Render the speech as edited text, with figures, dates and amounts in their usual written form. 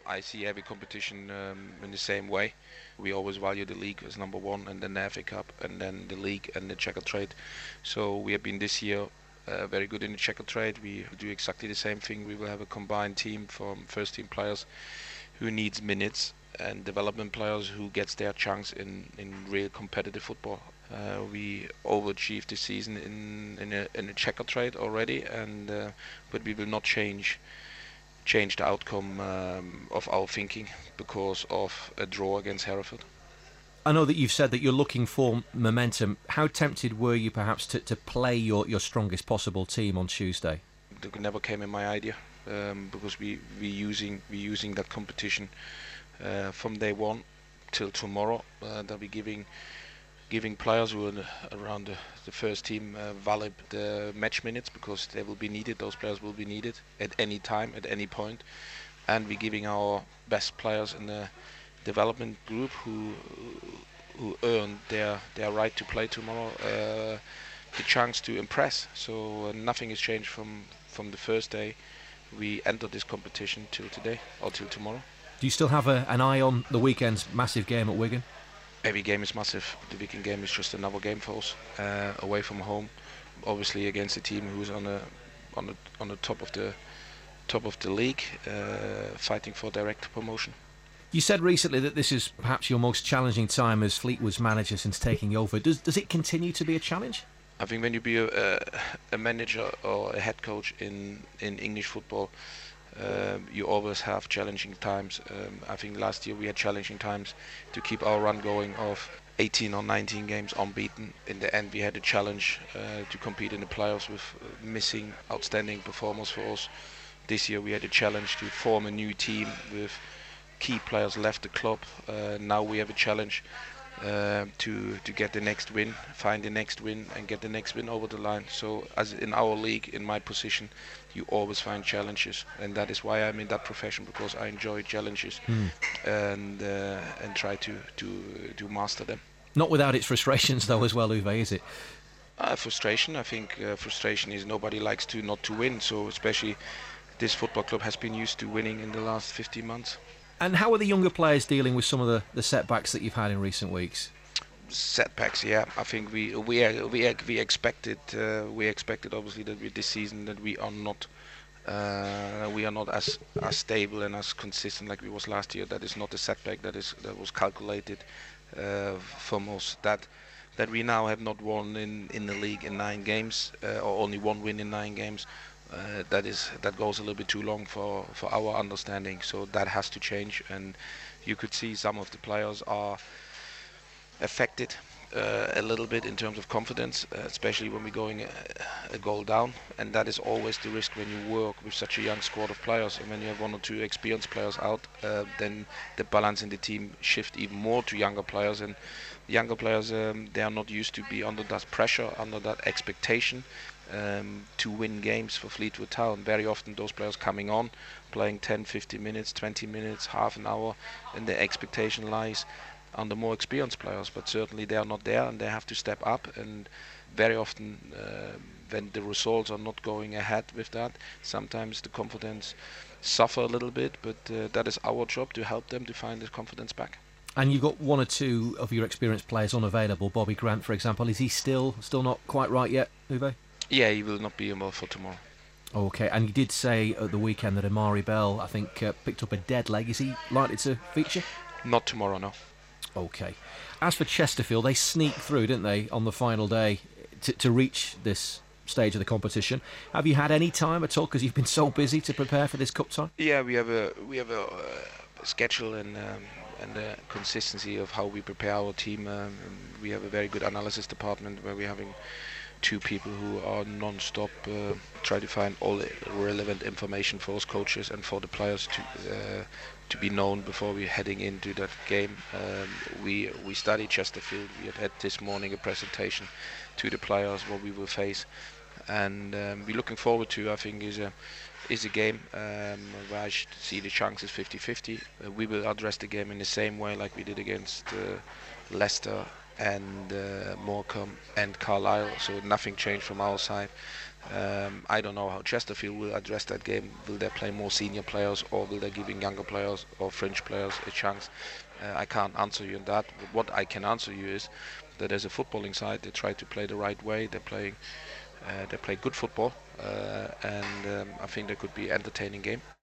I see every competition in the same way. We always value the league as number one, and then the FA Cup, and then the league and the checker trade. So we have been this year very good in the checker trade. We do exactly the same thing. We will have a combined team from first team players who needs minutes and development players who gets their chance in real competitive football. We overachieved this season in a checker trade already, and but we will not change the outcome of our thinking because of a draw against Hereford. I know that you've said that you're looking for momentum. How tempted were you perhaps to play your strongest possible team on Tuesday? It never came in my idea because we using that competition from day one till tomorrow. They'll be giving players who are around the first team valid match minutes because they will be needed. Those players will be needed at any time, at any point, and we're giving our best players in the development group who earn their right to play tomorrow the chance to impress. So nothing has changed from the first day we entered this competition till today or till tomorrow. Do you still have an eye on the weekend's massive game at Wigan? Every game is massive. The Wigan game is just another game for us, away from home, obviously against a team who's on the top of the league, fighting for direct promotion. You said recently that this is perhaps your most challenging time as Fleetwood's manager since taking over. Does it continue to be a challenge? I think when you be a manager or a head coach in English football, you always have challenging times. I think last year we had challenging times to keep our run going of 18 or 19 games unbeaten. In the end, we had a challenge to compete in the playoffs with missing outstanding performers for us. This year we had a challenge to form a new team with key players left the club. Now we have a challenge to get the next win, find the next win, and get the next win over the line. So, as in our league, in my position, you always find challenges, and that is why I'm in that profession, because I enjoy challenges and try to master them. Not without its frustrations, though, as well, Uwe, is it? Frustration. I think frustration is nobody likes to not to win. So, especially this football club has been used to winning in the last 15 months. And how are the younger players dealing with some of the setbacks that you've had in recent weeks? Setbacks, yeah. I think we expected obviously that with this season that we are not as stable and as consistent like we was last year. That is not a setback. That was calculated from us. That we now have not won in the league in 9 games or only one win in 9 games. That goes a little bit too long for our understanding. So that has to change, and you could see some of the players are affected a little bit in terms of confidence, especially when we're going a goal down, and that is always the risk when you work with such a young squad of players. And when you have 1 or 2 experienced players out, then the balance in the team shift even more to younger players, and younger players they are not used to be under that pressure, under that expectation to win games for Fleetwood Town. Very often those players coming on, playing 10, 15 minutes, 20 minutes, half an hour, and the expectation lies on the more experienced players, but certainly they are not there and they have to step up. And very often when the results are not going ahead with that, sometimes the confidence suffer a little bit, but that is our job to help them to find the confidence back. And you've got 1 or 2 of your experienced players unavailable. Bobby Grant, for example, is he still not quite right yet, Uwe? Yeah, he will not be able for tomorrow. Okay, and you did say at the weekend that Amari Bell, I think, picked up a dead leg. Is he likely to feature? Not tomorrow, no. Okay. As for Chesterfield, they sneaked through, didn't they, on the final day to reach this stage of the competition. Have you had any time at all, because you've been so busy, to prepare for this cup time? Yeah, we have a schedule and the consistency of how we prepare our team. We have a very good analysis department where we're having 2 people who are non-stop try to find all the relevant information for us coaches and for the players to be known before we're heading into that game. We study Chesterfield. We have had this morning a presentation to the players what we will face, and we're looking forward to. I think is a game where I see the chances 50-50. We will address the game in the same way like we did against Leicester and Morecambe and Carlisle, so nothing changed from our side. I don't know how Chesterfield will address that game. Will they play more senior players, or will they giving younger players or fringe players a chance? I can't answer you on that. But what I can answer you is that as a footballing side, they try to play the right way. They play good football, and I think there could be an entertaining game.